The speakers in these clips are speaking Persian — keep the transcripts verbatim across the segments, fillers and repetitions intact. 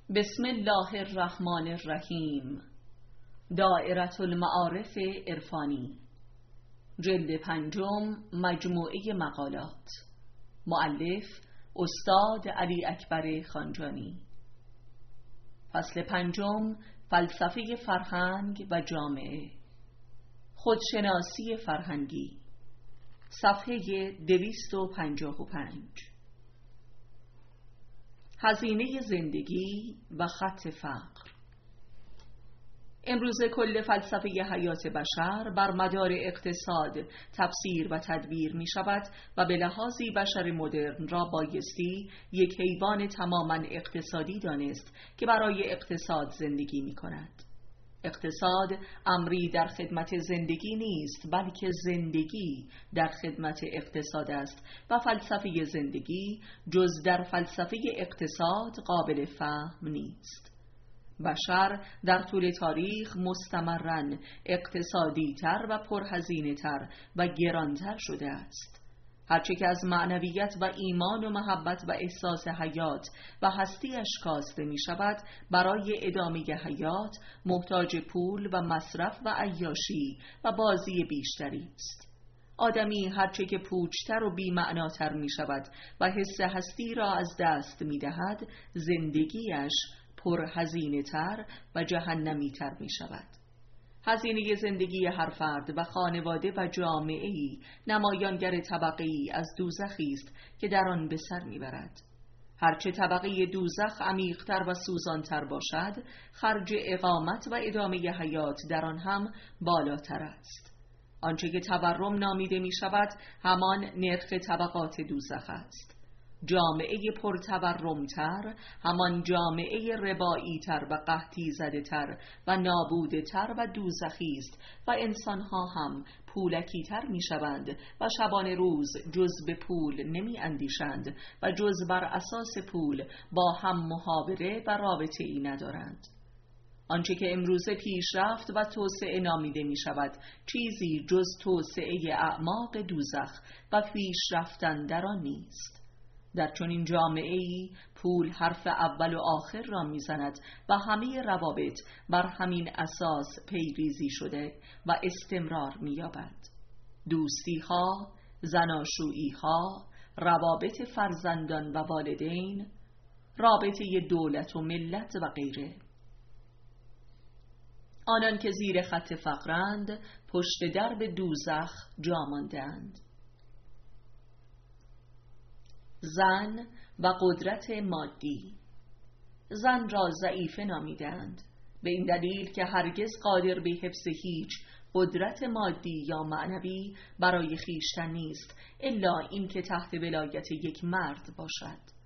بسم الله الرحمن الرحیم. دائره المعارف عرفانی، جلد پنجم، مجموعه مقالات. مؤلف استاد علی اکبر خانجانی. فصل پنجم، فلسفه فرهنگ و جامعه. خودشناسی فرهنگی، صفحه دویست و پنجاه و پنج. هزینه زندگی و خط فقر. امروز کل فلسفه حیات بشر بر مدار اقتصاد تفسیر و تدبیر می شود و به لحاظی بشر مدرن را بایستی یک حیوان تماما اقتصادی دانست که برای اقتصاد زندگی می کند. اقتصاد امری در خدمت زندگی نیست، بلکه زندگی در خدمت اقتصاد است و فلسفه زندگی جز در فلسفه اقتصاد قابل فهم نیست. بشر در طول تاریخ مستمراً اقتصادی تر و پرهزینه تر و گرانتر شده است. هرچه که از معنویت و ایمان و محبت و احساس حیات و هستیش کاسته می شود، برای ادامه حیات محتاج پول و مصرف و عیاشی و بازی بیشتری است. آدمی هرچه که پوچتر و بی‌معناتر می شود و حس هستی را از دست می دهد، زندگیش پرهزینه تر و جهنمی تر می شود. هزینه زندگی هر فرد و خانواده و جامعه‌ای نمایانگر طبقه‌ای از دوزخی است که در آن به سر می‌برد. هرچه طبقه دوزخ عمیق‌تر و سوزان‌تر باشد، خرج اقامت و ادامه حیات در آن هم بالاتر است. آنچه که تورم نامیده می‌شود همان نرخ طبقات دوزخ است. جامعه پرتورم‌تر همان جامعه ربایی‌تر و قحطی زده‌تر و نابوده‌تر و دوزخی است و انسان‌ها هم پولکی‌تر می‌شوند و شبانه روز جز به پول نمی‌اندیشند و جز بر اساس پول با هم محاوره و رابطه‌ای ندارند. آنچه که امروزه پیشرفت و توسعه نامیده می شود چیزی جز توسعه اعماق دوزخ و پیشرفتن در آن نیست. در چنین جامعه‌ای پول حرف اول و آخر را میزند و همه روابط بر همین اساس پیریزی شده و استمرار می‌یابد. دوستی‌ها، زناشویی‌ها، روابط فرزندان و والدین، رابطه دولت و ملت و غیره. آنان که زیر خط فقرند پشت درب دوزخ جا مانده‌اند. زن و قدرت مادی. زن را ضعیفه نامیدند به این دلیل که هرگز قادر به حفظ هیچ قدرت مادی یا معنوی برای خویشتن نیست الا اینکه تحت ولایت یک مرد باشد.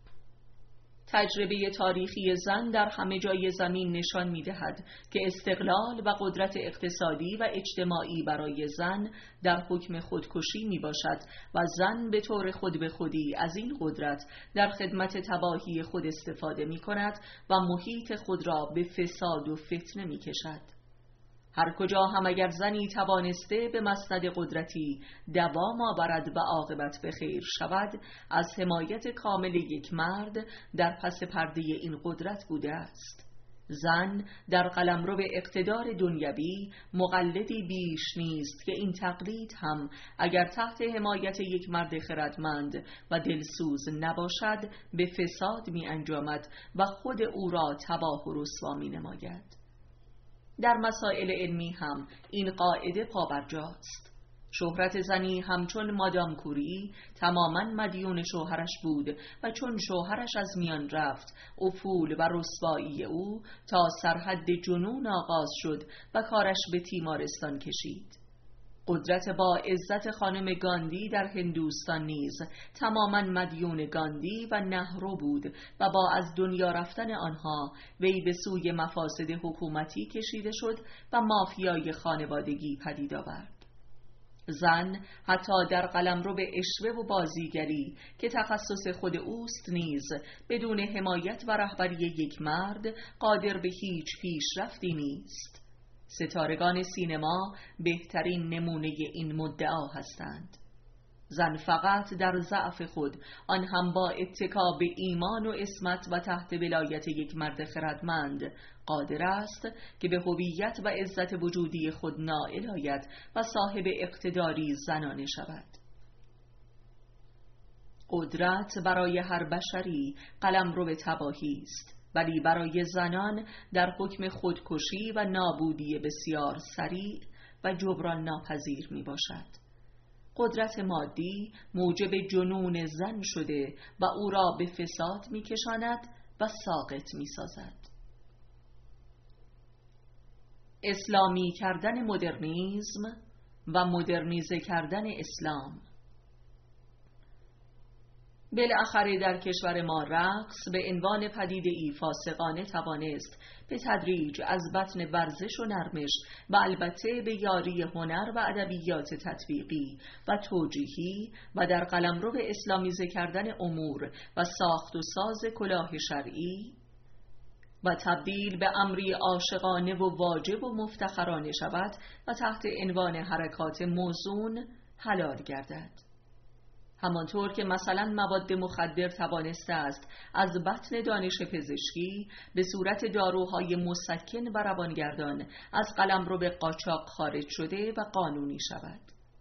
تجربه تاریخی زن در همه جای زمین نشان می‌دهد که استقلال و قدرت اقتصادی و اجتماعی برای زن در حکم خودکشی میباشد و زن به طور خود به خودی از این قدرت در خدمت تباهی خود استفاده می‌کند و محیط خود را به فساد و فتنه می‌کشد. هر کجا هم اگر زنی توانسته به مسند قدرتی دوام آورد و عاقبت به خیر شود، از حمایت کامل یک مرد در پس پرده این قدرت بوده است. زن در قلمرو اقتدار دنیوی مقلدی بیش نیست که این تقلید هم اگر تحت حمایت یک مرد خردمند و دلسوز نباشد به فساد می انجامد و خود او را تباه و رسوا می نماید. در مسائل علمی هم این قاعده پابرجاست. شهرت زنی همچون مادام کوری تماما مدیون شوهرش بود و چون شوهرش از میان رفت افول و رسوایی او تا سرحد جنون آغاز شد و کارش به تیمارستان کشید. قدرت با عزت خانم گاندی در هندوستان نیز تماما مدیون گاندی و نهرو بود و با از دنیا رفتن آنها وی به سوی مفاسد حکومتی کشیده شد و مافیای خانوادگی پدید آورد. زن حتی در قلمرو اشوه و بازیگری که تخصص خود اوست نیز بدون حمایت و رهبری یک مرد قادر به هیچ پیشرفتی نیست. ستارگان سینما بهترین نمونه این مدعا هستند. زن فقط در ضعف خود، آن هم با اتکا به ایمان و عصمت و تحت ولایت یک مرد خردمند، قادر است که به هویت و عزت وجودی خود نائل آید و صاحب اقتداری زنانه شود. قدرت برای هر بشری قلمرو به تباهی است، ولی برای زنان در حکم خودکشی و نابودی بسیار سریع و جبران ناپذیر می باشد. قدرت مادی موجب جنون زن شده و او را به فساد می کشاند و ساقط می سازد. اسلامی کردن مدرنیسم و مدرنیزه کردن اسلام. بالاخره در کشور ما رقص به عنوان پدیده‌ای فاسقانه توانست به تدریج از بطن ورزش و نرمش و البته به یاری هنر و ادبیات تطبیقی و توجیهی و در قلمرو اسلامیزه کردن امور و ساخت و ساز کلاه شرعی و تبدیل به امری عاشقانه و واجب و مفتخرانه شود و تحت عنوان حرکات موزون حلال گردد. همانطور که مثلا مواد مخدر توانسته است از بطن دانش پزشکی به صورت داروهای مسکن و روانگردان از قلمرو به قاچاق خارج شده و قانونی شود.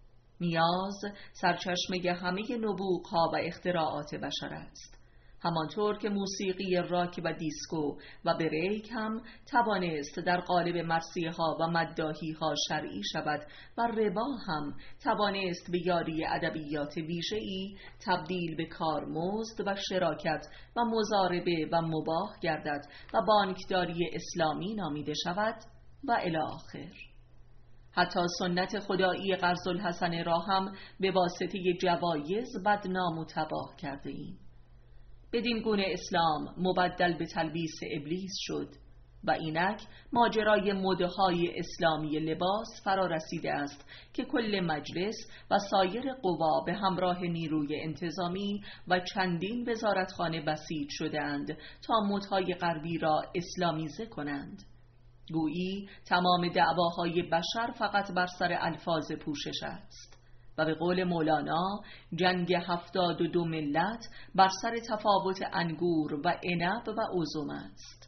نیاز سرچشمه همه نبوغ‌ها و اختراعات بشر است. همانطور که موسیقی راک و دیسکو و بریک هم توانست در قالب مرثیه ها و مداحی ها شرعی شود و ربا هم توانست به یاری ادبیات ویژه‌ای تبدیل به کارمزد و شراکت و مضاربه و مباح گردد و بانکداری اسلامی نامیده شود و الی آخر. حتی سنت خدایی قرض الحسن را هم به واسطه جوایز بدنام و تباه کرده ایم. بدین گونه اسلام مبدل به تلبیس ابلیس شد و اینک ماجرای مدهای اسلامی لباس فرا رسیده است که کل مجلس و سایر قوا به همراه نیروی انتظامی و چندین وزارتخانه بسیج شده‌اند تا مدهای غربی را اسلامیزه کنند. گویی تمام دعواهای بشر فقط بر سر الفاظ پوشش است و به قول مولانا جنگ هفتاد و دو ملت بر سر تفاوت انگور و عنب و اوزم است.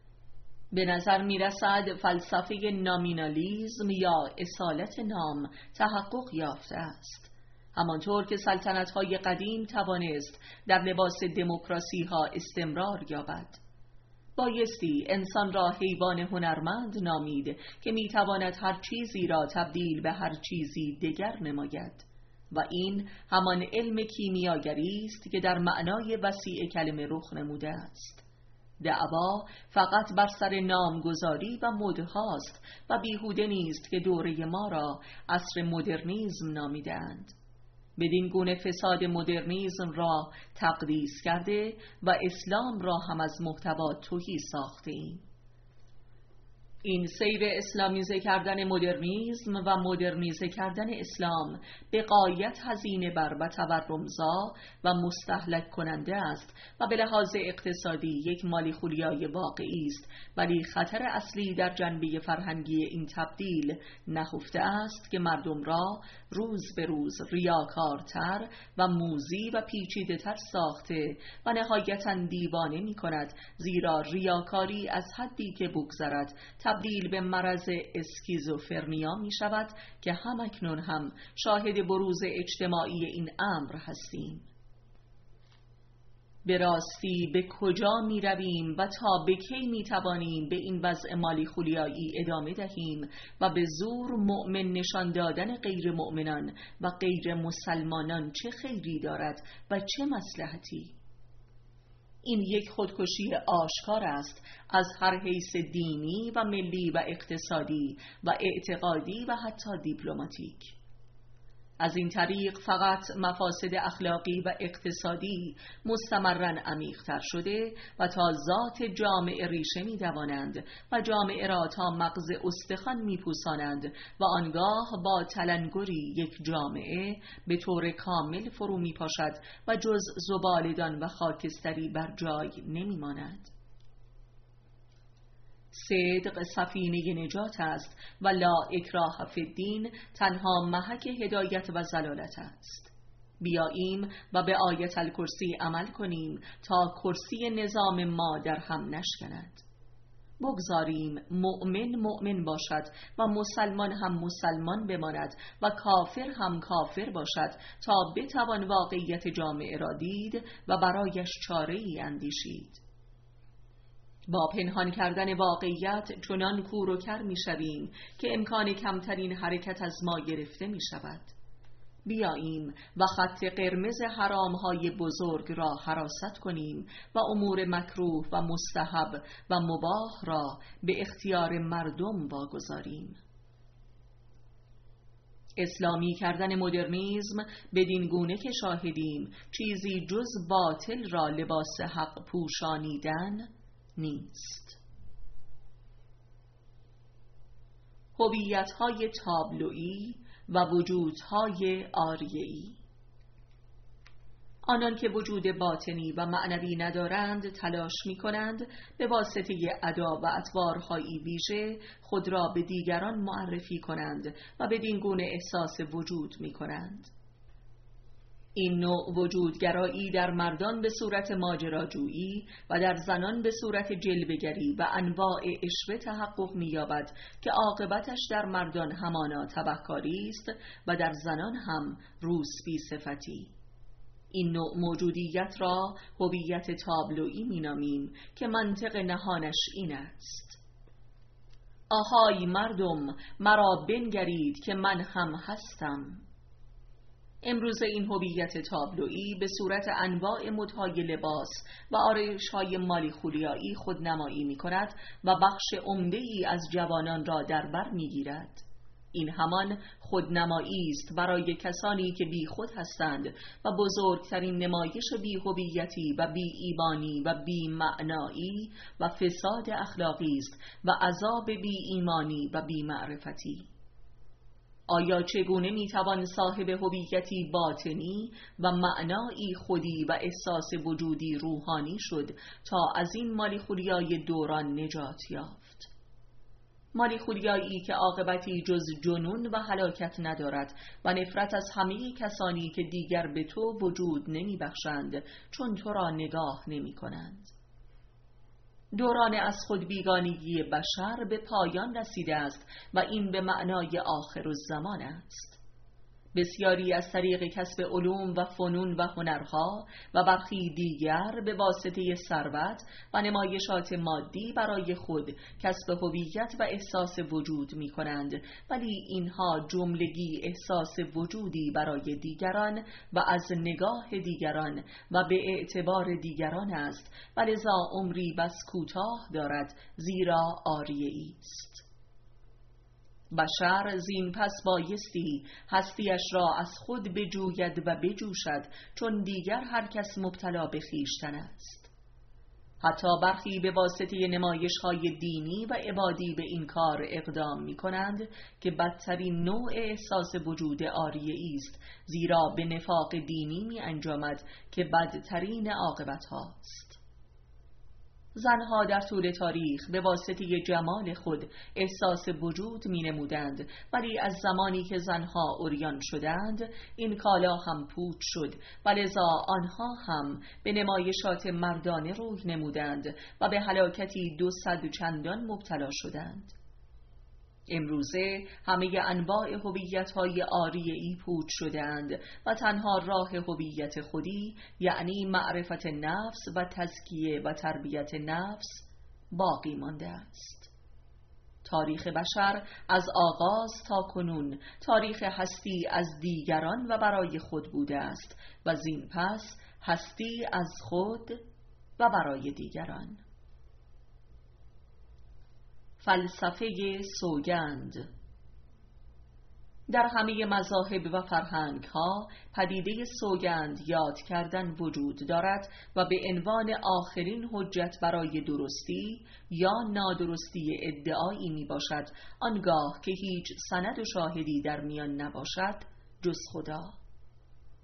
به نظر می رسد فلسفه نامینالیزم یا اصالت نام تحقق یافته است. همانطور که سلطنت‌های قدیم توانست در لباس دموکراسی ها استمرار یابد. بایستی انسان را حیوان هنرمند نامید که میتواند هر چیزی را تبدیل به هر چیزی دیگر نماید و این همان علم کیمیاگری است که در معنای وسیع کلمه رخ نموده است. دعوا فقط بر سر نامگذاری و مدهاست و بیهوده نیست که دوره ما را عصر مدرنیسم نامیدند. بدین گونه فساد مدرنیسم را تقدیس کرده و اسلام را هم از محتوا تهی ساخته ایم. این سیر اسلامیزه کردن مدرنیسم و مدرنیزه کردن اسلام به غایت هزینه بر و تورمزا و مستهلک کننده است و به لحاظ اقتصادی یک مالی خولیای واقعی است، ولی خطر اصلی در جنبه فرهنگی این تبدیل نهفته است که مردم را روز به روز ریاکارتر و موذی و پیچیده تر ساخته و نهایتاً دیوانه می کند، زیرا ریاکاری از حدی که بگذرد تبدیل به مرض اسکیزوفرنیا می شود که همکنون هم شاهد بروز اجتماعی این امر هستیم. به راستی به کجا می رویم و تا به کی می توانیم به این وضع مالی خولیایی ادامه دهیم و به زور مؤمن نشان دادن غیر مؤمنان و غیر مسلمانان چه خیری دارد و چه مصلحتی؟ این یک خودکشی آشکار است از هر حیث دینی و ملی و اقتصادی و اعتقادی و حتی دیپلماتیک. از این طریق فقط مفاسد اخلاقی و اقتصادی مستمراً عمیق‌تر شده و تا ذات جامعه ریشه می دوانند و جامعه را تا مغز استخوان می پوسانند و آنگاه با تلنگری یک جامعه به طور کامل فرو می پاشد و جز زبالدان و خاکستری بر جای نمی ماند. صدق سفینه نجات است و لا اکراه فی الدین تنها محک هدایت و ضلالت است. بیاییم و به آیت الکرسی عمل کنیم تا کرسی نظام ما در هم نشکند. بگذاریم مؤمن مؤمن باشد و مسلمان هم مسلمان بماند و کافر هم کافر باشد تا بتوان واقعیت جامعه را دید و برایش چاره‌ای اندیشید. با پنهان کردن واقعیت چنان کور و کر می شویم که امکان کمترین حرکت از ما گرفته می شود. بیاییم و خط قرمز حرامهای بزرگ را حراست کنیم و امور مکروه و مستحب و مباح را به اختیار مردم واگذاریم. اسلامی کردن مدرنیسم بدین گونه که شاهدیم چیزی جز باطل را لباس حق پوشانیدن نیست. هویت‌های تابلویی و وجودهای آریه‌ای. آنان که وجود باطنی و معنوی ندارند تلاش می کنند به واسطه ادا و اطوارهایی ویژه خود را به دیگران معرفی کنند و بدین گونه احساس وجود می کنند. این نوع وجودگرایی در مردان به صورت ماجراجویی و در زنان به صورت جلوه‌گری و انواع عشوه تحقق می‌یابد که عاقبتش در مردان همانا تبهکاری است و در زنان هم روسبی صفتی. این نوع موجودیت را هویت تابلویی می‌نامیم که منطق نهانش این است: آهای مردم، مرا بنگرید که من هم هستم. امروز این هویت تابلویی به صورت انواع مدهای لباس و آرایش‌های مالی خولیایی خودنمایی می‌کند و بخش عمده‌ای از جوانان را در بر می‌گیرد. این همان خودنمایی است برای کسانی که بی خود هستند و بزرگترین نمایش بی هویتی و بی ایمانی و بی معنایی و فساد اخلاقی است و عذاب بی ایمانی و بی معرفتی. آیا چگونه میتوان صاحب هویتی باطنی و معنایی خودی و احساس وجودی روحانی شد تا از این مالیخولیای دوران نجات یافت؟ مالیخولیایی که عاقبتی جز جنون و هلاکت ندارد و نفرت از همه کسانی که دیگر به تو وجود نمی بخشند چون تو را نگاه نمی کنند. دوران از خود بیگانگی بشر به پایان رسیده است و این به معنای آخر الزمان است. بسیاری از طریق کسب علوم و فنون و هنرها و برخی دیگر به واسطه ثروت و نمایشات مادی برای خود کسب هویت و احساس وجود می کنند، ولی اینها جملگی احساس وجودی برای دیگران و از نگاه دیگران و به اعتبار دیگران است و لذا عمری بس کوتاه دارد، زیرا عاریه‌ای است. بشر زین پس بایستی هستیش را از خود بجوید و بجوشد، چون دیگر هر کس مبتلا به خویشتن است. حتی برخی به واسطه نمایش‌های دینی و عبادی به این کار اقدام می‌کنند که بدترین نوع احساس وجود عاریه‌ای است، زیرا به نفاق دینی می‌انجامد که بدترین عاقبت‌هاست. زنها در طول تاریخ به واسطه جمال خود احساس وجود می نمودند، ولی از زمانی که زنها عریان شدند این کالا هم پوچ شد و لذا آنها هم به نمایشات مردانه روی نمودند و به هلاکتی دو صد چندان مبتلا شدند. امروزه همه انواع هویت‌های عاریه‌ای پوچ شدند و تنها راه هویت خودی، یعنی معرفت نفس و تزکیه و تربیت نفس، باقی مانده است. تاریخ بشر از آغاز تا کنون تاریخ هستی از دیگران و برای خود بوده است و زین پس هستی از خود و برای دیگران. فلسفه سوگند. در همه مذاهب و فرهنگ ها پدیده سوگند یاد کردن وجود دارد و به عنوان آخرین حجت برای درستی یا نادرستی ادعایی می باشد، آنگاه که هیچ سند و شاهدی در میان نباشد جز خدا.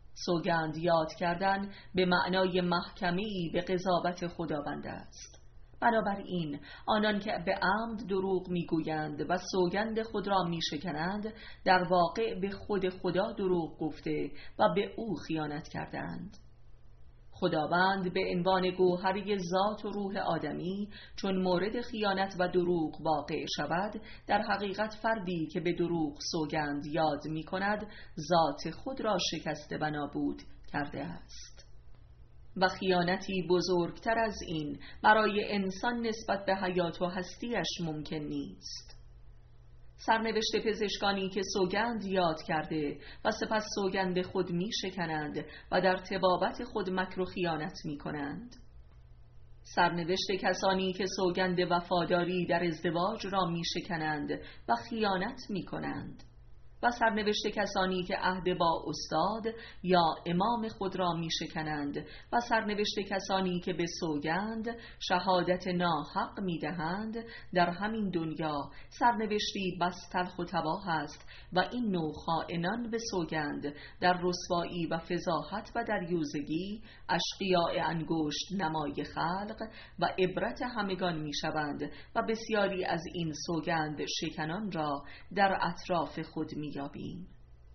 سوگند یاد کردن به معنای محکمه‌ای به قضاوت خداوند است. بنابراین آنان که به عمد دروغ میگویند و سوگند خود را میشکنند، در واقع به خود خدا دروغ گفته و به او خیانت کردند. خداوند به عنوان گوهری ذات و روح آدمی چون مورد خیانت و دروغ واقع شود، در حقیقت فردی که به دروغ سوگند یاد می کند ذات خود را شکسته و نابود کرده است. و خیانتی بزرگتر از این برای انسان نسبت به حیات و هستیش ممکن نیست. سرنوشت پزشکانی که سوگند یاد کرده و سپس سوگند خود می شکنند و در طبابت خود مکر و خیانت می کنند. سرنوشت کسانی که سوگند وفاداری در ازدواج را می شکنند و خیانت می کنند. و سرنوشت کسانی که عهد با استاد یا امام خود را می شکنند و سرنوشت کسانی که به سوگند شهادت ناحق می دهند در همین دنیا سرنوشتی بس تلخ و تباه است و این نوع خائنان به سوگند در رسوایی و فضاحت و دریوزگی اشقیاء انگشت نمای خلق و عبرت همگان می شوند و بسیاری از این سوگند شکنان را در اطراف خود می یابیم.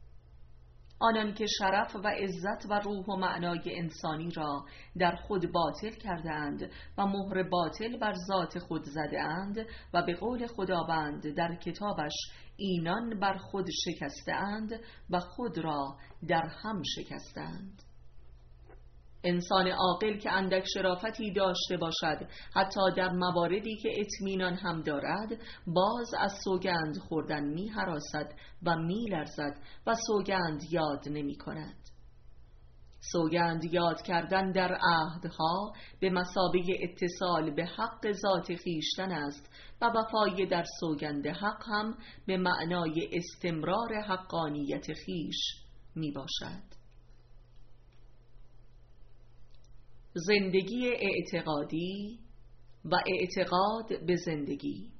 آنان که شرف و عزت و روح و معنای انسانی را در خود باطل کردند و مهر باطل بر ذات خود زدند و به قول خداوند در کتابش اینان بر خود شکستند و خود را در هم شکستند. انسان عاقل که اندک شرافتی داشته باشد، حتی در مواردی که اطمینان هم دارد، باز از سوگند خوردن می هراسد و می لرزد و سوگند یاد نمی کند. سوگند یاد کردن در عهدها به مثابه اتصال به حق ذات خویشتن است و وفای در سوگند حق هم به معنای استمرار حقانیت خویش می باشد. زندگی اعتقادی و اعتقاد به زندگی.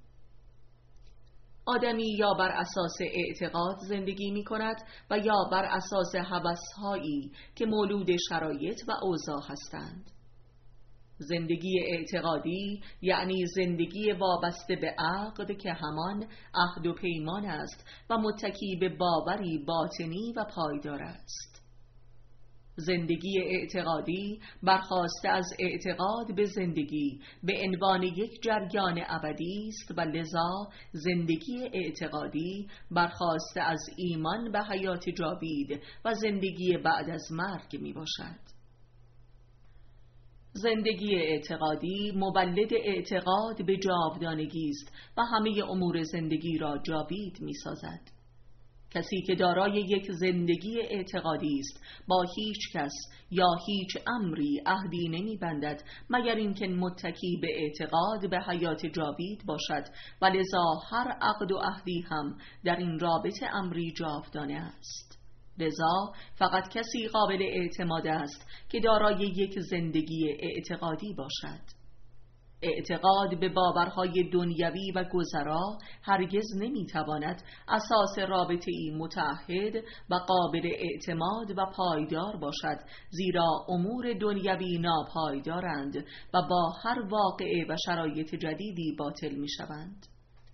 آدمی یا بر اساس اعتقاد زندگی می کند و یا بر اساس هوس‌هایی که مولود شرایط و اوضاع هستند. زندگی اعتقادی یعنی زندگی وابسته به عقد که همان عهد و پیمان است و متکی به باوری باطنی و پایدار است. زندگی اعتقادی برخاسته از اعتقاد به زندگی به عنوان یک جریان ابدی است و لذا زندگی اعتقادی برخاسته از ایمان به حیات جاوید و زندگی بعد از مرگ می باشد. زندگی اعتقادی مولد اعتقاد به جاودانگی است و همه امور زندگی را جاوید می سازد. کسی که دارای یک زندگی اعتقادی است با هیچ کس یا هیچ امری عهدی نمی بندد مگر اینکه متکی به اعتقاد به حیات جاوید باشد و لذا هر عقد و عهدی هم در این رابطه امری جاودانه است. لذا فقط کسی قابل اعتماد است که دارای یک زندگی اعتقادی باشد. اعتقاد به باورهای دنیوی و گذرا هرگز نمیتواند اساس رابطه‌ای متعهد و قابل اعتماد و پایدار باشد، زیرا امور دنیوی ناپایدارند و با هر واقعه و شرایط جدیدی باطل میشوند.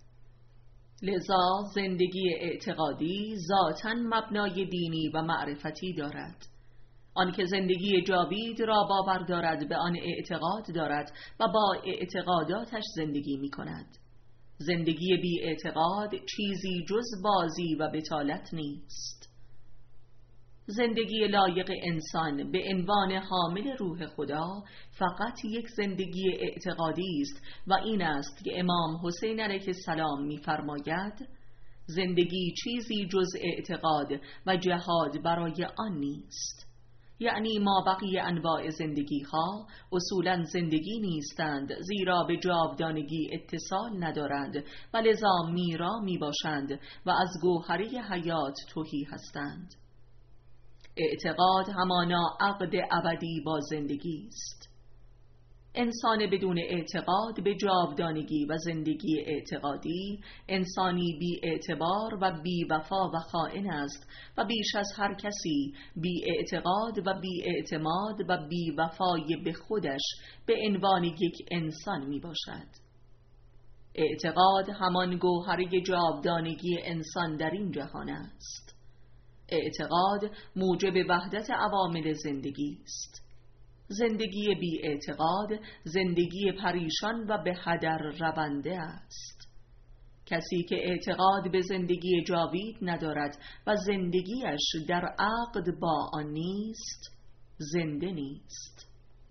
لذا زندگی اعتقادی ذاتاً مبنای دینی و معرفتی دارد. آن که زندگی جاوید را باور دارد به آن اعتقاد دارد و با اعتقاداتش زندگی می کند. زندگی بی اعتقاد چیزی جز بازی و بطالت نیست. زندگی لایق انسان به عنوان حامل روح خدا فقط یک زندگی اعتقادی است و این است که امام حسین علیه السلام می فرماید: زندگی چیزی جز اعتقاد و جهاد برای آن نیست. یعنی ما بقیه انواع زندگی ها اصولا زندگی نیستند، زیرا به جاودانگی اتصال ندارند و لذا میرا می باشند و از گوهری حیات تهی هستند. اعتقاد همانا عقد ابدی با زندگی است. انسان بدون اعتقاد به جاودانگی و زندگی اعتقادی انسانی بی اعتبار و بی وفا و خائن است و بیش از هر کسی بی اعتقاد و بی اعتماد و بی وفای به خودش به عنوان یک انسان می باشد. اعتقاد همان گوهره جاودانگی انسان در این جهان است. اعتقاد موجب وحدت عوامل زندگی است. زندگی بی اعتقاد زندگی پریشان و به هدر رونده است. کسی که اعتقاد به زندگی جاوید ندارد و زندگیش در عقد با آن نیست، زنده نیست.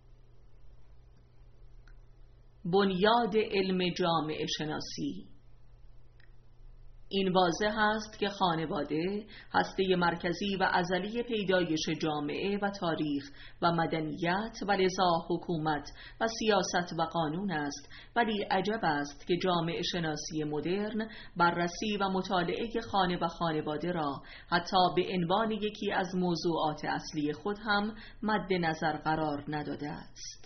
بنیاد علم جامعه شناسی. این واضح است که خانواده هسته مرکزی و ازلی پیدایش جامعه و تاریخ و مدنیت و لذا حکومت و سیاست و قانون است، ولی عجب است که جامعه شناسی مدرن بررسی و مطالعه خانه و خانواده را حتی به عنوان یکی از موضوعات اصلی خود هم مد نظر قرار نداده است.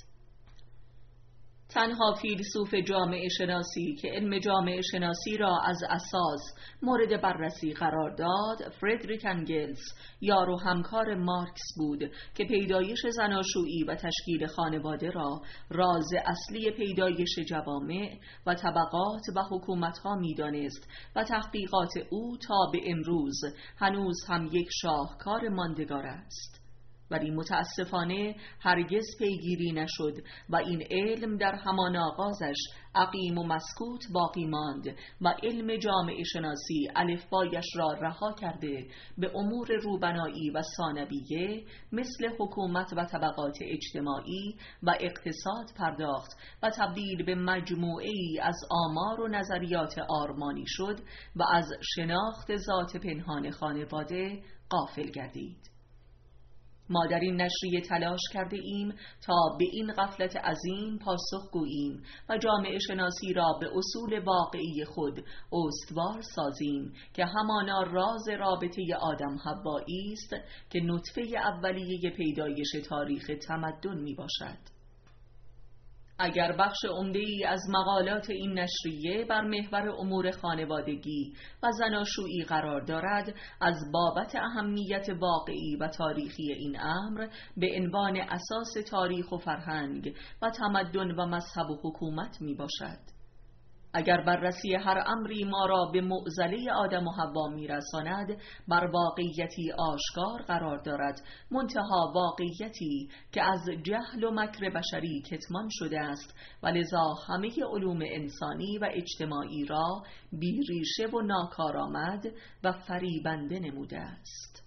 تنها فیلسوف جامعه شناسی که علم جامعه شناسی را از اساس مورد بررسی قرار داد فردریک انگلز، یار و همکار مارکس بود که پیدایش زناشویی و تشکیل خانواده را راز اصلی پیدایش جوامع و طبقات و حکومت‌ها می‌دانست و تحقیقات او تا به امروز هنوز هم یک شاهکار ماندگار است. ولی متاسفانه هرگز پیگیری نشد و این علم در همان آغازش عقیم و مسکوت باقی ماند و علم جامعه شناسی الفبایش را رها کرده به امور روبنایی و ثانویه مثل حکومت و طبقات اجتماعی و اقتصاد پرداخت و تبدیل به مجموعه‌ای از آمار و نظریات آرمانی شد و از شناخت ذات پنهان خانواده غافل گردید. ما در این نشریه تلاش کرده ایم تا به این غفلت عظیم پاسخ گوییم و جامعه شناسی را به اصول واقعی خود استوار سازیم که همانا راز رابطه آدم حوایی است که نطفه اولیه پیدایش تاریخ تمدن می باشد. اگر بخش عمده‌ای از مقالات این نشریه بر محور امور خانوادگی و زناشویی قرار دارد، از بابت اهمیت واقعی و تاریخی این امر به عنوان اساس تاریخ و فرهنگ و تمدن و مذهب و حکومت می باشد. اگر بررسی هر امری ما را به معضله آدم و حوا میرساند، بر واقعیتی آشکار قرار دارد، منتها واقعیتی که از جهل و مکر بشری کتمان شده است و لذا همه علوم انسانی و اجتماعی را بیریشه و ناکارآمد و فریبنده نموده است.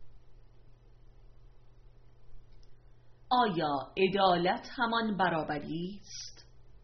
آیا عدالت همان برابری است؟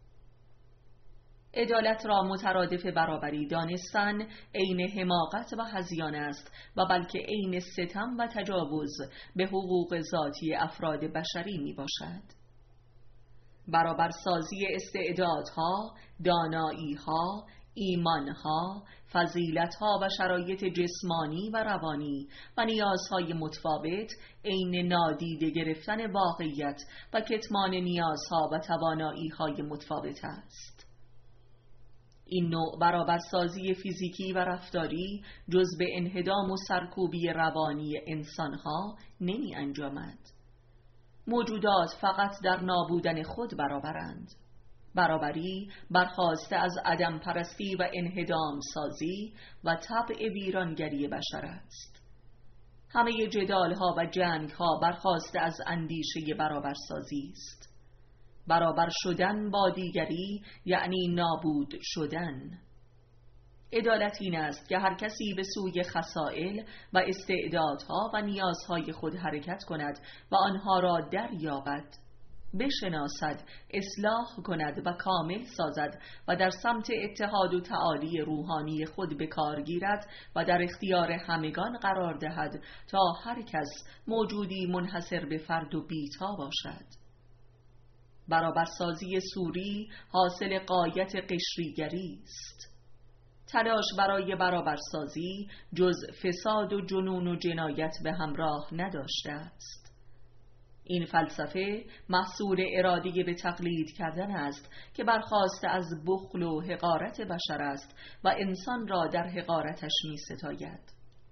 عدالت را مترادف برابری دانستن عین حماقت و هذیان است و بلکه عین ستم و تجاوز به حقوق ذاتی افراد بشری می باشد. برابرسازی استعدادها، داناییها، ایمانها، فضیلتها و شرایط جسمانی و روانی و نیازهای متفاوت عین نادیده گرفتن واقعیت و کتمان نیازها و توانایی‌های متفاوت است. این نوع برابرسازی فیزیکی و رفتاری جز به انهدام و سرکوبی روانی انسانها نمی انجامد. موجودات فقط در نابودن خود برابرند. برابری برخاسته از عدم پرستی و انهدام سازی و طبع ویرانگری بشر است. همه جدالها و جنگها برخاسته از اندیشه برابرسازی است. برابر شدن با دیگری یعنی نابود شدن. عدالت این است که هر کسی به سوی خصائل و استعدادها و نیازهای خود حرکت کند و آنها را دریابد، بشناسد، اصلاح کند و کامل سازد و در سمت اتحاد و تعالی روحانی خود به کار گیرد و در اختیار همگان قرار دهد تا هر کس موجودی منحصر به فرد و بیتا باشد. برابرسازی سوری حاصل غایت قشریگری است. تلاش برای برابرسازی جز فساد و جنون و جنایت به همراه نداشته است. این فلسفه محصول ارادی به تقلید کردن است که برخاسته از بخل و حقارت بشر است و انسان را در حقارتش می ستاید.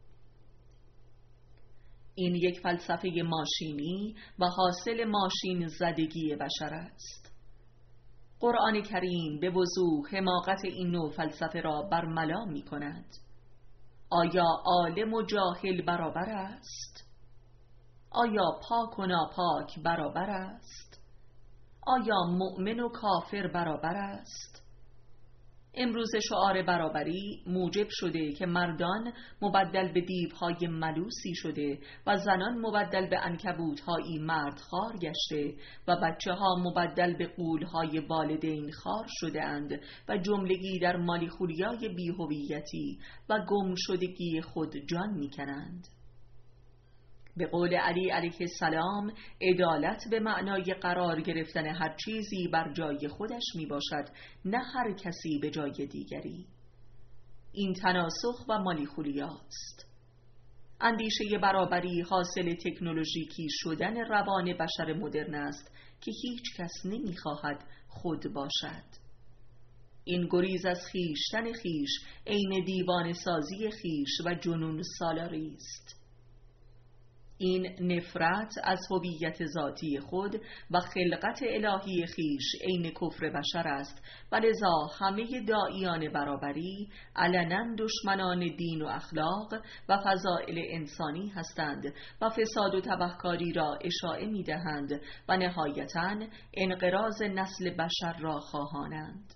این یک فلسفه ماشینی و حاصل ماشین زدگی بشر است. قرآن کریم به وضوح حماقت این نوع فلسفه را برملا می کند. آیا عالم و جاهل برابر است؟ آیا پاک و ناپاک برابر است؟ آیا مؤمن و کافر برابر است؟ امروز شعار برابری موجب شده که مردان مبدل به دیوهای ملوسی شده و زنان مبدل به عنکبوت‌هایی مردخوار گشته و بچه ها مبدل به غول‌های والدین خوار شده اند و جملگی در مالیخولیای بی‌هویتی و گمشدگی خود جان می‌کنند. به قول علی علیه السلام، عدالت به معنای قرار گرفتن هر چیزی بر جای خودش می باشد، نه هر کسی به جای دیگری. این تناسخ و مالیخولیاست. اندیشه برابری حاصل تکنولوژیکی شدن روان بشر مدرن است که هیچ کس نمی خواهد خود باشد. این گریز از خیشتن خیش عین دیوانه سازی خیش و جنون سالاری است. این نفرت از هویت ذاتی خود و خلقت الهی خیش عین کفر بشر است و لذا همه داعیان برابری علنا دشمنان دین و اخلاق و فضائل انسانی هستند و فساد و تبهکاری را اشاعه می دهند و نهایتاً انقراض نسل بشر را خواهانند.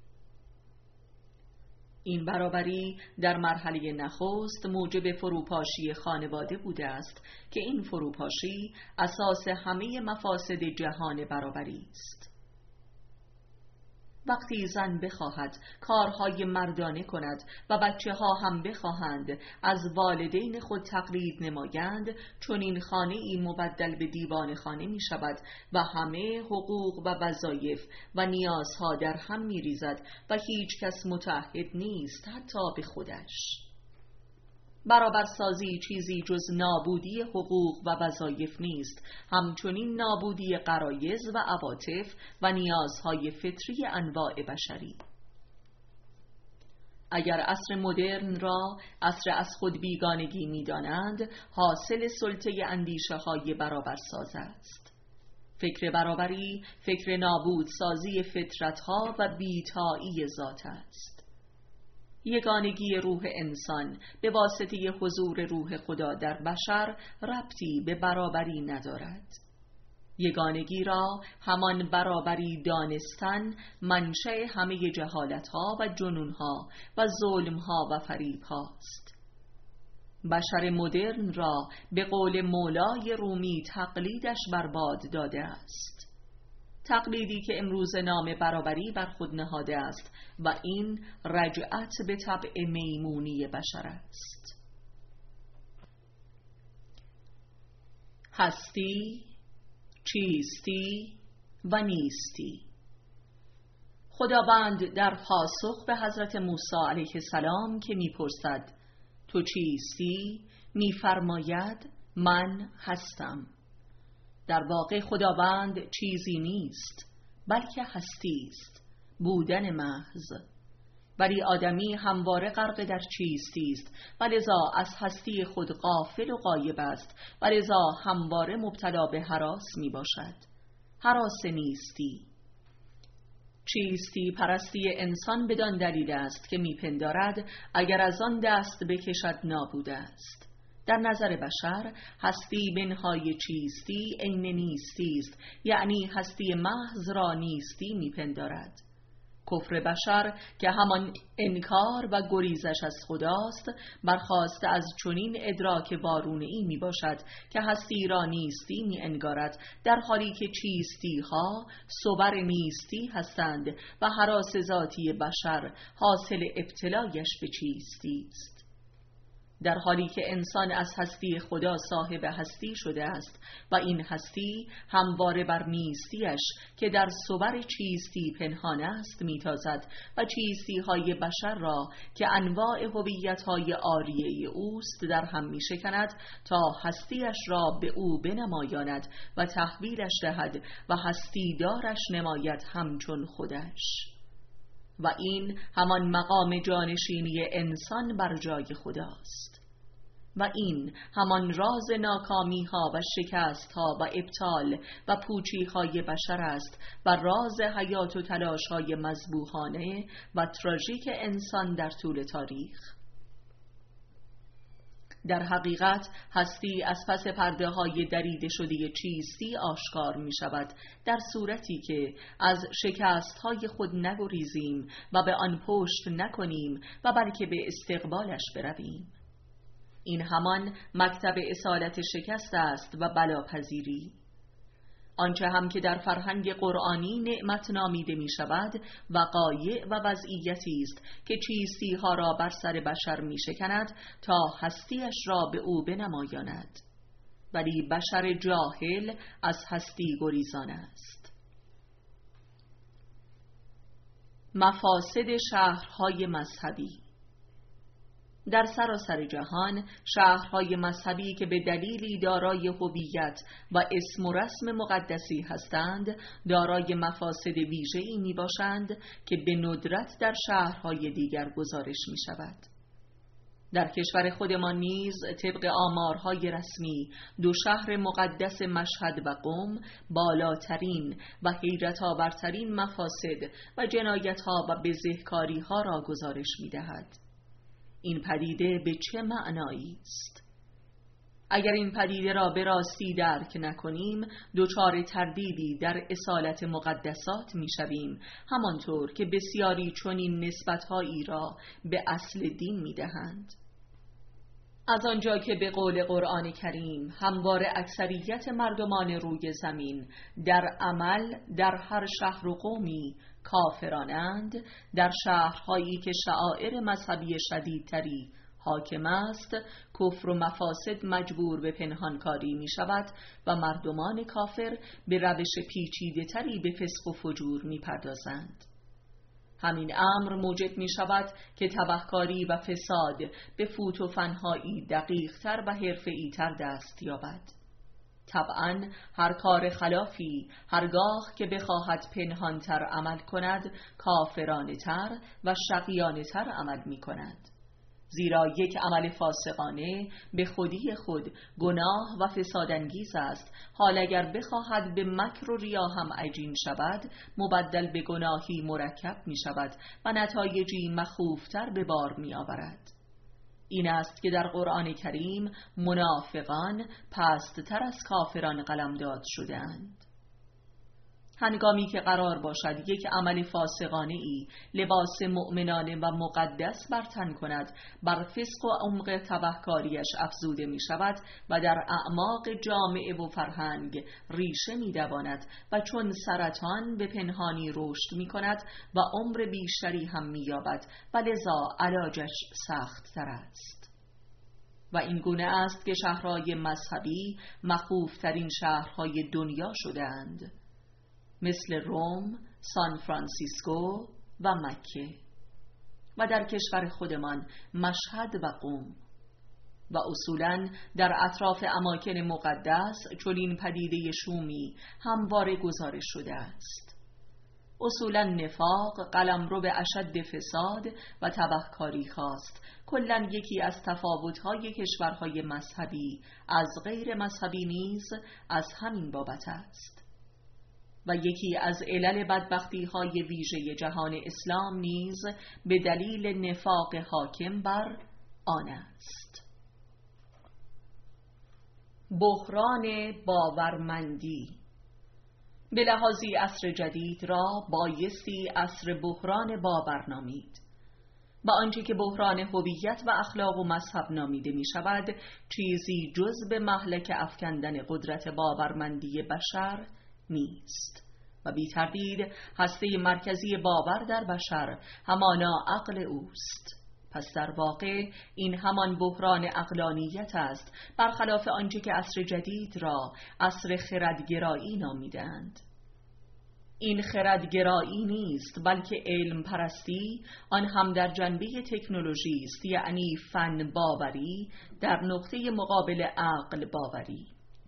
این برابری در مرحله نخست موجب فروپاشی خانواده بوده است که این فروپاشی اساس همه مفاسد جهان برابری است. وقتی زن بخواهد کارهای مردانه کند و بچه ها هم بخواهند از والدین خود تقلید نمایند، چون این خانه ای مبدل به دیوان خانه می شود و همه حقوق و وظایف و نیازها در هم می ریزد و هیچ کس متعهد نیست حتی به خودش. برابرسازی چیزی جز نابودی حقوق و وظایف نیست، همچنین نابودی غرایز و عواطف و نیازهای فطری انواع بشری. اگر عصر مدرن را عصر از خود بیگانگی می دانند، حاصل سلطه اندیشه های برابرساز است. فکر برابری فکر نابود سازی فطرتها و بیتایی ذات است. یگانگی روح انسان به واسطه حضور روح خدا در بشر ربطی به برابری ندارد. یگانگی را همان برابری دانستن منشأ همه جهالتها و جنونها و ظلمها و فریبهاست. بشر مدرن را به قول مولای رومی تقلیدش برباد داده است. تقلیدی که امروز نام برابری بر خود نهاده است و این رجعت به طبع میمونی بشر است. هستی، چیستی و نیستی. خداوند در پاسخ به حضرت موسی علیه السلام که می‌پرسد تو چیستی؟ می‌فرماید من هستم. در واقع خداوند چیزی نیست بلکه هستی است، بودن محض. ولی آدمی همواره غرق در چیستی است و لذا از هستی خود غافل و غایب است و لذا همواره مبتلا به هراس می باشد. هراس نیستی. چیستی پرستی انسان بدان دلیل است که میپندارد اگر از آن دست بکشد نابوده است. در نظر بشر هستی بنهای چیستی عین نیستی است، یعنی هستی محض را نیستی میپندارد. کفر بشر که همان انکار و گریزش از خداست برخاسته از چنین ادراک وارونه‌ای می باشد که هستی را نیستی می انگارد، در حالی که چیستی ها صور نیستی هستند و هراس ذاتی بشر حاصل ابتلایش به چیستی است. در حالی که انسان از هستی خدا صاحب هستی شده است و این هستی همواره بر نیستیش که در صور چیستی پنهان است میتازد و چیستی های بشر را که انواع هویت های عاریه اوست در هم میشکند تا هستیش را به او بنمایاند و تحویلش دهد و هستی دارش نماید همچون خودش. و این همان مقام جانشینی انسان بر جای خداست و این همان راز ناکامی ها و شکست ها و ابطال و پوچی های بشر است و راز حیات و تلاش های مذبوحانه و تراژیک انسان در طول تاریخ. در حقیقت هستی از پس پرده های دریده شده چیستی آشکار می شود در صورتی که از شکست های خود نگریزیم و به آن پشت نکنیم و بلکه به استقبالش برویم. این همان مکتب اصالت شکست است و بلاپذیری. آنچه هم که در فرهنگ قرآنی نعمت نامیده می شود وقایع و وضعیتی است که چیستی ها را بر سر بشر می شکند تا هستیش را به او بنمایاند، ولی بشر جاهل از هستی گریزان است. مفاسد شهرهای مذهبی. در سراسر جهان شهرهای مذهبی که به دلیلی دارای هویت و اسم و رسم مقدسی هستند دارای مفاسد ویژه‌ای می باشند که به ندرت در شهرهای دیگر گزارش می شود. در کشور خودمان نیز طبق آمارهای رسمی دو شهر مقدس مشهد و قم بالاترین و حیرت آورترین مفاسد و جنایت‌ها و بزهکاری‌ها را گزارش می دهد. این پدیده به چه معنایی است؟ اگر این پدیده را به راستی درک نکنیم دچار تردیدی در اصالت مقدسات می‌شویم، همانطور که بسیاری چنین نسبت‌هایی را به اصل دین می‌دهند. از آنجا که به قول قرآن کریم همواره اکثریت مردمان روی زمین در عمل در هر شهر و قومی کافرانند، در شهرهایی که شعائر مذهبی شدیدتری حاکم است کفر و مفاسد مجبور به پنهانکاری می شود و مردمان کافر به روش پیچیده تری به فسق و فجور می پردازند. همین امر موجب می شود که تبهکاری و فساد به فوت و فنهایی دقیق تر و حرفه‌ای تر دست یابد. طبعاً هر کار خلافی هرگاه که بخواهد پنهانتر عمل کند کافرانه تر و شقیانه تر عمل می کند، زیرا یک عمل فاسقانه به خودی خود گناه و فسادانگیز است، حال اگر بخواهد به مکر و ریا هم عجین شود مبدل به گناهی مرکب می شود و نتایجی مخوفتر به بار می آورد. این است که در قرآن کریم منافقان پست‌تر از کافران قلمداد شده‌اند. هنگامی که قرار باشد یک عمل فاسقانه ای لباس مؤمنانه و مقدس بر تن کند، بر فسق و عمق تبهکاریش افزوده می شود و در اعماق جامعه و فرهنگ ریشه می دواند و چون سرطان به پنهانی رشد می کند و عمر بیشتری هم می یابد و لذا علاجش سخت تر است. و این گونه است که شهرهای مذهبی مخوفترین شهرهای دنیا شده‌اند، مثل روم، سان فرانسیسکو و مکه، و در کشور خودمان مشهد و قم. و اصولاً در اطراف اماکن مقدس چنین پدیده شومی همواره گزارش شده است. اصولاً نفاق قلمرو به اشد فساد و تبهکاری خواست. کلاً یکی از تفاوت‌های کشورهای مذهبی از غیر مذهبی نیز از همین بابت است. و یکی از علل بدبختی‌های ویژه جهان اسلام نیز به دلیل نفاق حاکم بر آن است. بحران باورمندی. به لحاظی عصر جدید را بایستی عصر بحران باور نامید. با آنچه که بحران هویت و اخلاق و مذهب نامیده می شود چیزی جز به مهلک افکندن قدرت باورمندی بشر نیست و بی تردید هسته مرکزی باور در بشر همانا عقل اوست. پس در واقع این همان بحران عقلانیت است، برخلاف آنچه که عصر جدید را عصر خردگرایی نامیدند. این خردگرایی نیست، بلکه علم پرستی، آن هم در جنبه تکنولوژی است، یعنی فن باوری در نقطه مقابل عقل باوری.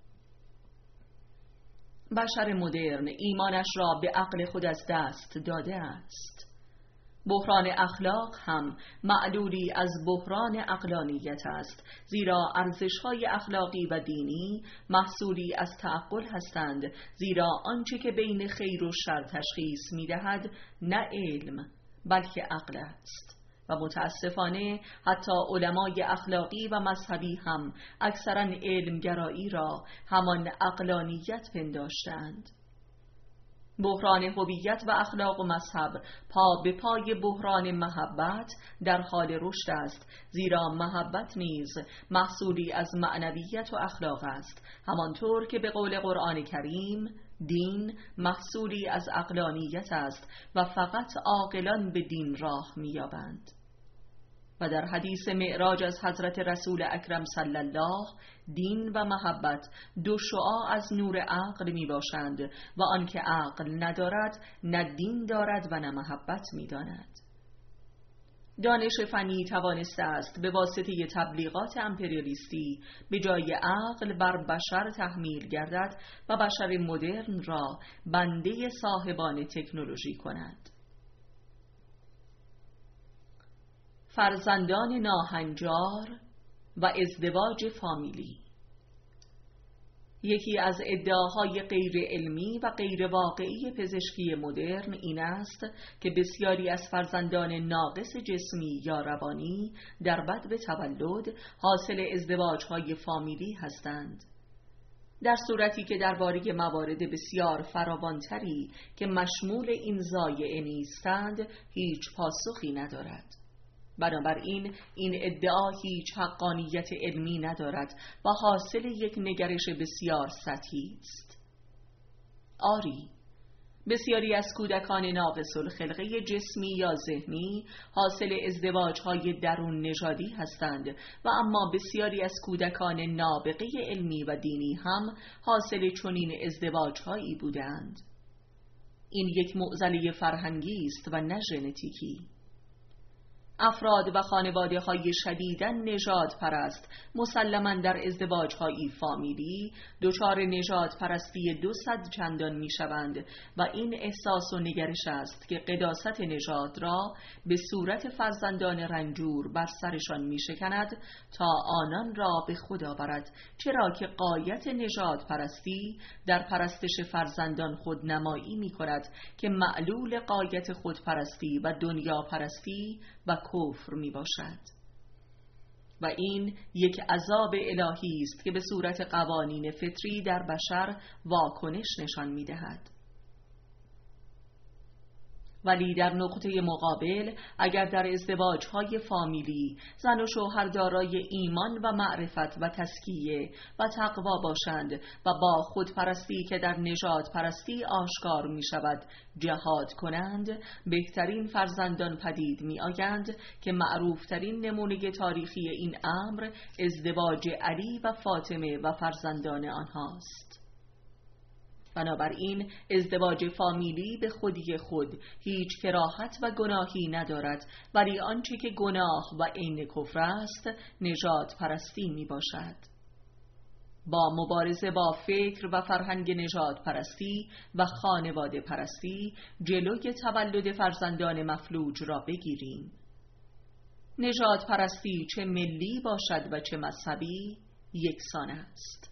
بشر مدرن ایمانش را به عقل خود از دست داده است. بحران اخلاق هم معلولی از بحران عقلانیت است، زیرا ارزش‌های اخلاقی و دینی محصولی از تعقل هستند، زیرا آنچه که بین خیر و شر تشخیص می‌دهد نه علم بلکه عقل است. و متاسفانه حتی علمای اخلاقی و مذهبی هم اکثراً علمگرایی را همان عقلانیت پنداشتند. بحران هویت و اخلاق و مذهب پا به پای بحران محبت در حال رشد است، زیرا محبت نیز محصولی از معنویت و اخلاق است، همانطور که به قول قرآن کریم دین محصولی از عقلانیت است و فقط عاقلان به دین راه می‌یابند. و در حدیث معراج از حضرت رسول اکرم صلی الله، دین و محبت دو شعاع از نور عقل می باشند و آنکه عقل ندارد نه دین دارد و نه محبت می داند. دانش فنی توانسته است به واسطه تبلیغات امپریالیستی به جای عقل بر بشر تحمیل گردد و بشر مدرن را بنده صاحبان تکنولوژی کند. فرزندان ناهنجار و ازدواج فامیلی. یکی از ادعاهای غیر علمی و غیر واقعی پزشکی مدرن این است که بسیاری از فرزندان ناقص جسمی یا روانی در بدو تولد حاصل ازدواجهای فامیلی هستند، در صورتی که درباره موارد بسیار فراوانتری که مشمول این ضایعه نیستند هیچ پاسخی ندارد. بنابراین این ادعا هیچ حقانیت علمی ندارد و حاصل یک نگرش بسیار سطحی است. آری، بسیاری از کودکان ناقص الخلقه جسمی یا ذهنی حاصل ازدواج‌های درون نژادی هستند و اما بسیاری از کودکان نابغه علمی و دینی هم حاصل چنین ازدواج‌هایی بودند. این یک معضله فرهنگی است و نه ژنتیکی. افراد و خانواده‌های شدیداً نژاد پرست مسلماً در ازدواج‌های فامیلی دچار نژاد پرستی دو صد چندان می‌شوند و این احساس و نگرش است که قداست نژاد را به صورت فرزندان رنجور بر سرشان می‌شکند تا آنان را به خود آورد، چرا که غایت نژاد پرستی در پرستش فرزندان خودنمایی می‌کند که معلول غایت خودپرستی و دنیا پرستی و کفر می باشد. و این یک عذاب الهی است که به صورت قوانین فطری در بشر واکنش نشان می دهد. ولی در نقطه مقابل اگر در ازدواج‌های فامیلی زن و شوهر دارای ایمان و معرفت و تزکیه و تقوا باشند و با خودپرستی که در نژاد پرستی آشکار می شود جهاد کنند، بهترین فرزندان پدید می آیند که معروفترین نمونه تاریخی این امر ازدواج علی و فاطمه و فرزندان آنهاست. بنابراین ازدواج فامیلی به خودی خود هیچ کراهت و گناهی ندارد، ولی آنچه که گناه و عین کفر است نژاد پرستی می باشد. با مبارزه با فکر و فرهنگ نژاد پرستی و خانواده پرستی جلوی تولد فرزندان مفلوج را بگیریم. نژاد پرستی چه ملی باشد و چه مذهبی یکسان است.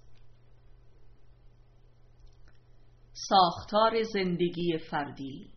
ساختار زندگی فردی.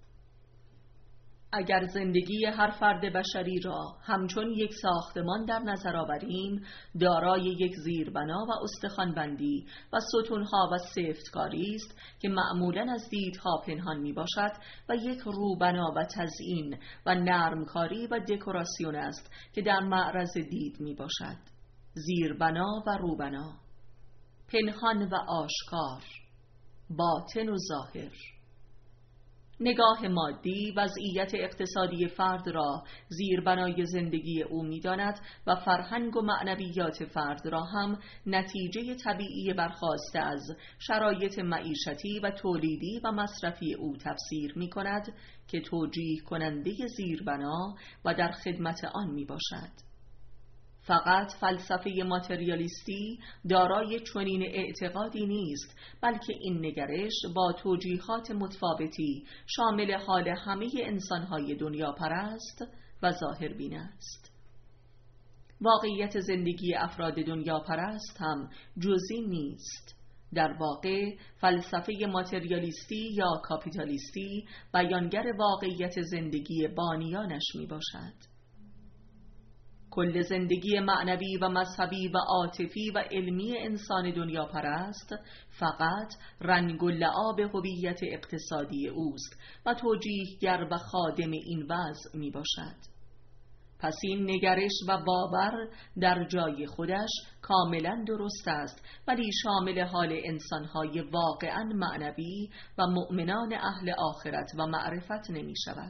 اگر زندگی هر فرد بشری را همچون یک ساختمان در نظر آوریم، دارای یک زیربنا و استخوان‌بندی و ستونها و سفتکاری است که معمولاً از دیدها پنهان می باشد و یک روبنا و تزیین و نرمکاری و دکوراسیون است که در معرض دید می باشد. زیربنا و روبنا، پنهان و آشکار، باطن و ظاهر. نگاه مادی وضعیت اقتصادی فرد را زیربنای زندگی او می‌داند و فرهنگ و معنویات فرد را هم نتیجه طبیعی برخاسته از شرایط معیشتی و تولیدی و مصرفی او تفسیر می‌کند که توجیه کننده زیربنا و در خدمت آن میباشد. فقط فلسفه ماتریالیستی دارای چنین اعتقادی نیست، بلکه این نگرش با توجیهات متفاوتی شامل حال همه انسانهای دنیا پرست و ظاهربین است. واقعیت زندگی افراد دنیا پرست هم جزئی نیست. در واقع فلسفه ماتریالیستی یا کاپیتالیستی بیانگر واقعیت زندگی بانیانش می باشد. کل زندگی معنوی و مذهبی و عاطفی و علمی انسان دنیا پرست فقط رنگ و لعاب هویت اقتصادی اوست و توجیهگر و خادم این وضع می باشد. پس این نگرش و باور در جای خودش کاملا درست است، ولی شامل حال انسانهای واقعا معنوی و مؤمنان اهل آخرت و معرفت نمی شود.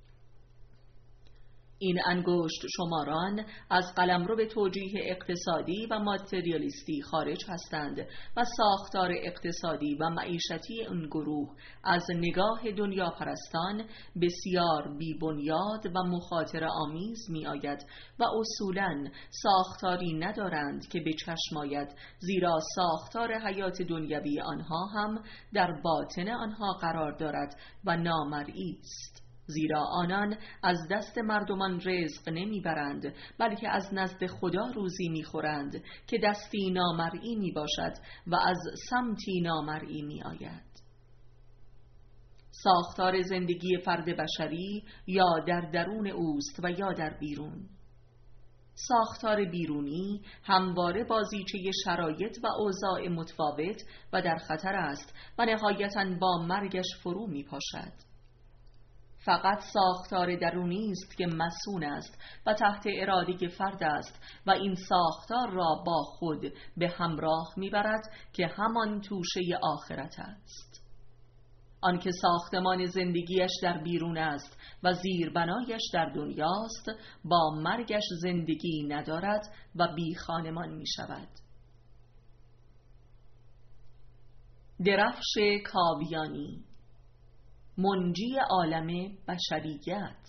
این انگشت شماران از قلمرو به توجیه اقتصادی و ماتریالیستی خارج هستند و ساختار اقتصادی و معیشتی این گروه از نگاه دنیا پرستان بسیار بی بنیاد و مخاطره آمیز می آید و اصولاً ساختاری ندارند که به چشم آید، زیرا ساختار حیات دنیوی آنها هم در باطن آنها قرار دارد و نامرئی است. زیرا آنان از دست مردمان رزق نمیبرند، بلکه از نزد خدا روزی میخورند که دستی نامرئی می باشد و از سمتی نامرئی می آید. ساختار زندگی فرد بشری یا در درون اوست و یا در بیرون. ساختار بیرونی همواره بازیچه شرایط و اوضاع متفاوت و در خطر است و نهایتاً با مرگش فرو می پاشد. فقط ساختار درونی است که مسئول است و تحت اراده فرد است و این ساختار را با خود به همراه میبرد که همان توشه آخرت است. آنکه ساختمان زندگیش در بیرون است و زیربنایش در دنیاست، با مرگش زندگی ندارد و بی خانمان می شود. درفش کاویانی، منجی عالم بشریت.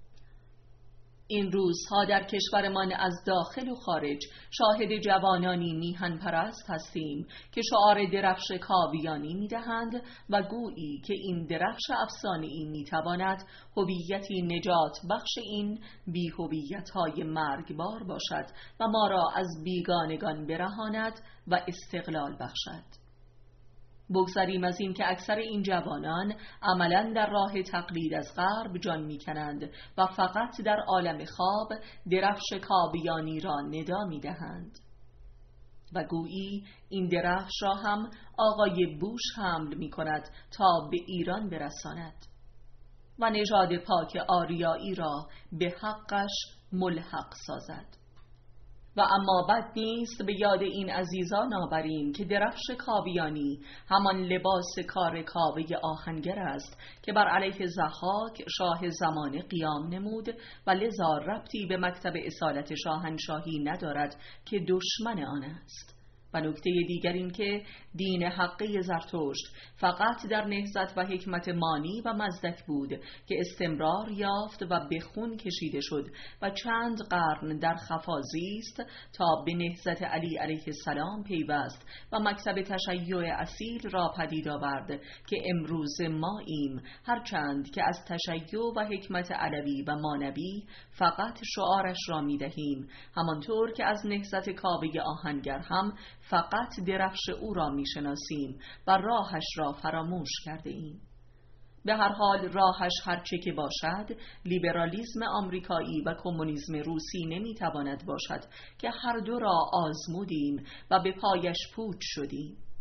این روزها در کشورمان از داخل و خارج شاهد جوانانی میهن پرست هستیم که شعار درفش کاویانی میدهند و گویی که این درفش افسانه‌ای میتواند هویتی نجات بخش این بی هویت‌های مرگبار باشد و ما را از بیگانگان برهاند و استقلال بخشد. بگذاریم از این که اکثر این جوانان عملاً در راه تقلید از غرب جان میکنند و فقط در عالم خواب درفش کاویانی را ندا میدهند و گویی این درفش را هم آقای بوش حمل میکند تا به ایران برساند و نژاد پاک آریایی را به حقش ملحق سازد. و اما بد نیست به یاد این عزیزان آوریم که درفش کاویانی همان لباس کار کاوه آهنگر است که بر علیه ضحاک شاه زمانه قیام نمود و لذا ربطی به مکتب اصالت شاهنشاهی ندارد که دشمن آن است. و نکته دیگر این که دین حقه زرتشت فقط در نهضت و حکمت مانی و مزدک بود که استمرار یافت و به خون کشیده شد و چند قرن در خفا زیست تا به نهضت علی علیه السلام پیوست و مکتب تشیع اصیل را پدید آورد که امروز ماییم، هرچند که از تشیع و حکمت علوی و مانوی فقط شعارش را می دهیم، همانطور که از نهضت کاوه آهنگر هم فقط درفش او را می شناسیم و راهش را فراموش کرده ایم. به هر حال راهش هرچه که باشد، لیبرالیسم آمریکایی و کمونیسم روسی نمی تواند باشد که هر دو را آزمودیم و به پایش پوچ شدیم.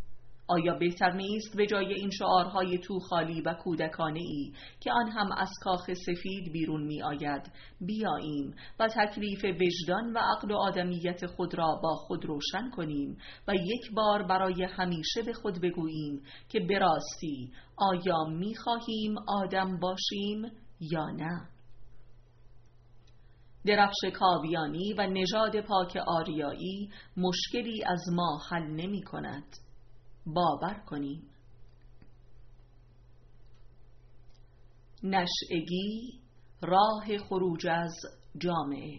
آیا بهتر نیست به جای این شعارهای توخالی و کودکانه ای که آن هم از کاخ سفید بیرون می آید بیاییم و تکلیف وجدان و عقل و آدمیت خود را با خود روشن کنیم و یک بار برای همیشه به خود بگوییم که به راستی آیا می خواهیم آدم باشیم یا نه؟ درفش کاویانی و نژاد پاک آریایی مشکلی از ما حل نمی کند. باور کنیم. نشئگی، راه خروج از جامعه.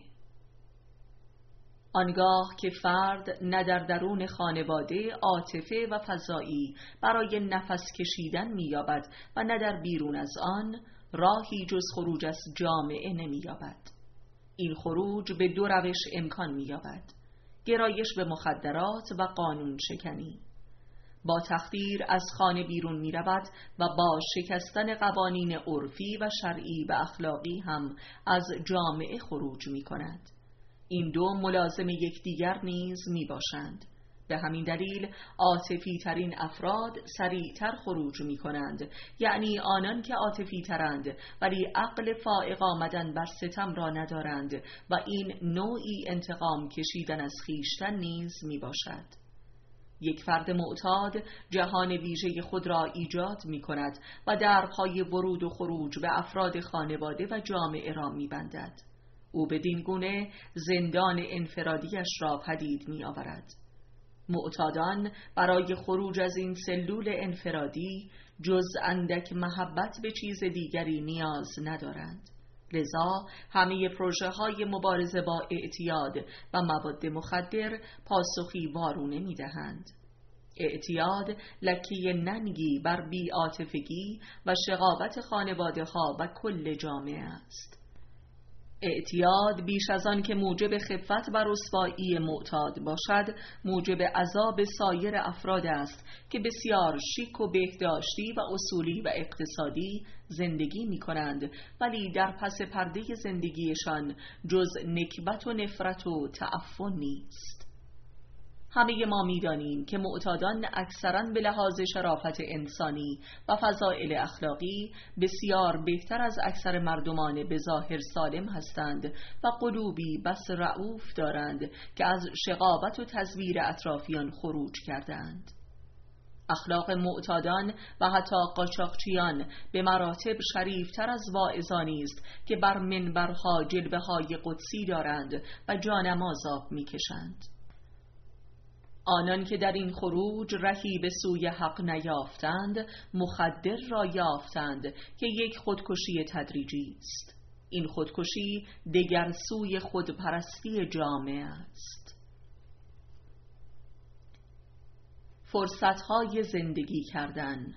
آنگاه که فرد نه در درون خانواده عاطفه و فضایی برای نفس کشیدن می‌یابد و نه در بیرون از آن راهی جز خروج از جامعه نمی‌یابد. این خروج به دو روش امکان می‌یابد: گرایش به مخدرات و قانون شکنی. با تخدیر از خانه بیرون می رود و با شکستن قوانین عرفی و شرعی و اخلاقی هم از جامعه خروج می کند. این دو ملازم یکدیگر نیز می باشند. به همین دلیل عاطفی ترین افراد سریعتر خروج می کنند، یعنی آنان که عاطفی ترند ولی عقل فائق آمدن بر ستم را ندارند و این نوعی انتقام کشیدن از خویشتن نیز می باشد. یک فرد معتاد جهان ویژه خود را ایجاد می کند و درهای ورود و خروج به افراد خانواده و جامعه را می بندد. او بدین گونه زندان انفرادیش را پدید می آورد. معتادان برای خروج از این سلول انفرادی جز اندک محبت به چیز دیگری نیاز ندارند. لذا همه پروژه های مبارزه با اعتیاد و مواد مخدر پاسخی وارونه می دهند. اعتیاد لکه ننگی بر بی‌عاطفگی و شقاوت خانواده ها و کل جامعه است. اعتیاد بیش از آن که موجب خفت و رسوایی معتاد باشد، موجب عذاب سایر افراد است که بسیار شیک و بهداشتی و اصولی و اقتصادی زندگی می کنند، ولی در پس پرده زندگیشان جز نکبت و نفرت و تعفن نیست. همه ما می دانیم که معتادان اکثراً به لحاظ شرافت انسانی و فضائل اخلاقی بسیار بهتر از اکثر مردمان به ظاهر سالم هستند و قلوبی بس رعوف دارند که از شقاوت و تزویر اطرافیان خروج کردند. اخلاق معتادان و حتی قاچاقچیان به مراتب شریفتر از واعظانی است که بر منبرها جلوه های قدسی دارند و جانماز آب می کشند. آنان که در این خروج رهی به سوی حق نیافتند، مخدر را یافتند که یک خودکشی تدریجی است. این خودکشی دگر سوی خودپرستی جامعه است. فرصت‌های زندگی کردن.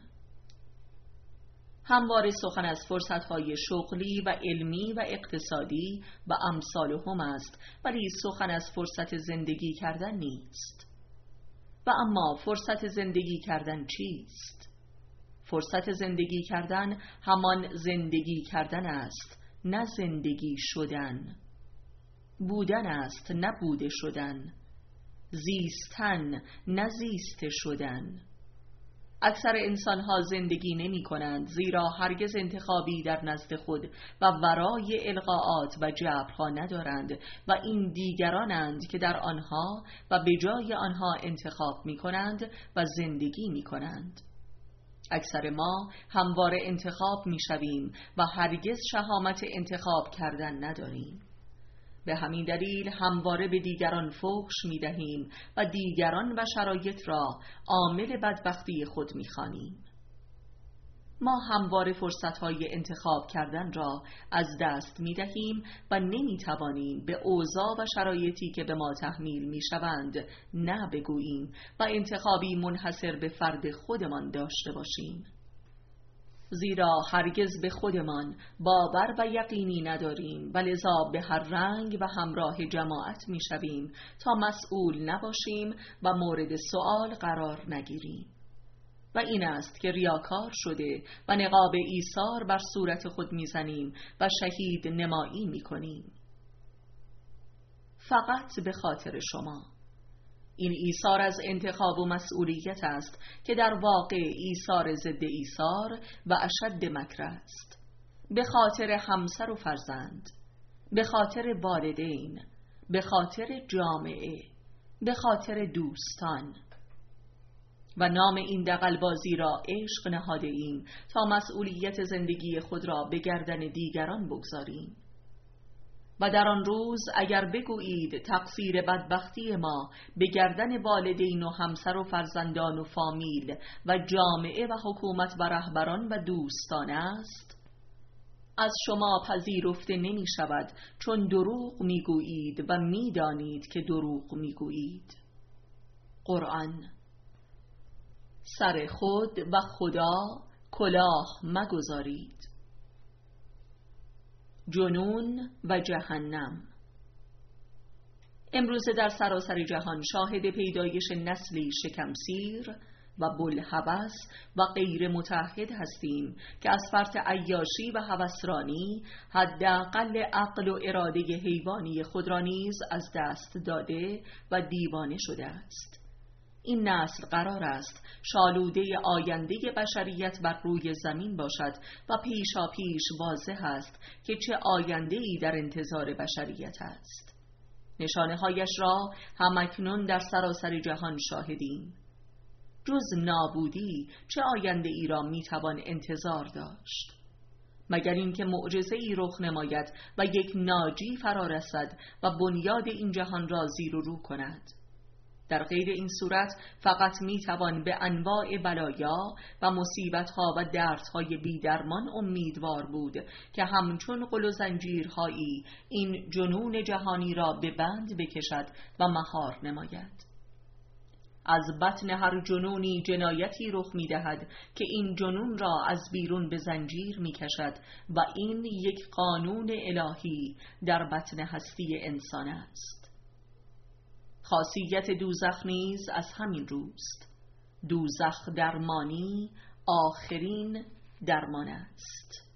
همواره سخن از فرصت‌های شغلی و علمی و اقتصادی و امثالهم است، ولی سخن از فرصت زندگی کردن نیست. و اما فرصت زندگی کردن چیست؟ فرصت زندگی کردن همان زندگی کردن است، نه زندگی شدن. بودن است، نه بوده شدن. زیستن، نه زیسته شدن. اکثر انسانها زندگی نمی کنند، زیرا هرگز انتخابی در نزد خود و ورای القاءات و جبرها ندارند و این دیگرانند که در آنها و به جای آنها انتخاب می کنند و زندگی می کنند. اکثر ما همواره انتخاب می شویم و هرگز شهامت انتخاب کردن نداریم. به همین دلیل همواره به دیگران فحش می دهیم و دیگران و شرایط را عامل بدبختی خود می خوانیم. ما همواره فرصت‌های انتخاب کردن را از دست می دهیم و نمی توانیم به اوضاع و شرایطی که به ما تحمیل می شوند نه بگوییم و انتخابی منحصر به فرد خودمان داشته باشیم. زیرا هرگز به خودمان باور و یقینی نداریم و لذا به هر رنگ و همراه جماعت می شویم تا مسئول نباشیم و مورد سؤال قرار نگیریم. و این است که ریاکار شده و نقاب ایثار بر صورت خود می زنیم و شهید نمایی می کنیم. فقط به خاطر شما. این ایثار از انتخاب و مسئولیت است که در واقع ایثار ضد ایثار و اشد مکر است. به خاطر همسر و فرزند، به خاطر والدین، به خاطر جامعه، به خاطر دوستان. و نام این دغل‌بازی را عشق نهاده ایم تا مسئولیت زندگی خود را به گردن دیگران بگذاریم. و در آن روز اگر بگویید تقصیر بدبختی ما به گردن والدین و همسر و فرزندان و فامیل و جامعه و حکومت و رهبران و دوستان است، از شما پذیرفته نمی شود، چون دروغ می گویید و می دانید که دروغ می گویید. قرآن. سر خود و خدا کلاه مگذارید. جنون و جهنم. امروزه در سراسر جهان شاهد پیدایش نسلی شکمسیر و بوالهوس و غیر متعهد هستیم که از فرط عیاشی و هوسرانی حداقل عقل و اراده حیوانی خود را نیز از دست داده و دیوانه شده است. این نسل قرار است شالوده آینده بشریت بر روی زمین باشد و پیشا پیش واضح است که چه آینده‌ای در انتظار بشریت است. نشانه هایش را همکنون در سراسر جهان شاهدیم. جز نابودی چه آینده ای را میتوان انتظار داشت؟ مگر اینکه معجزه ای رخ نماید و یک ناجی فرا رسد و بنیاد این جهان را زیر و رو کند. در غیر این صورت فقط میتوان به انواع بلایا و مصیبت‌ها و دردهای بی‌درمان امیدوار بود که همچون قل و زنجیرهایی این جنون جهانی را به بند بکشد و مهار نماید. از بطن هر جنونی جنایتی رخ می‌دهد که این جنون را از بیرون به زنجیر می‌کشد و این یک قانون الهی در بطن هستی انسان است. خاصیت دوزخ نیز از همین روست. دوزخ درمانی آخرین درمان است.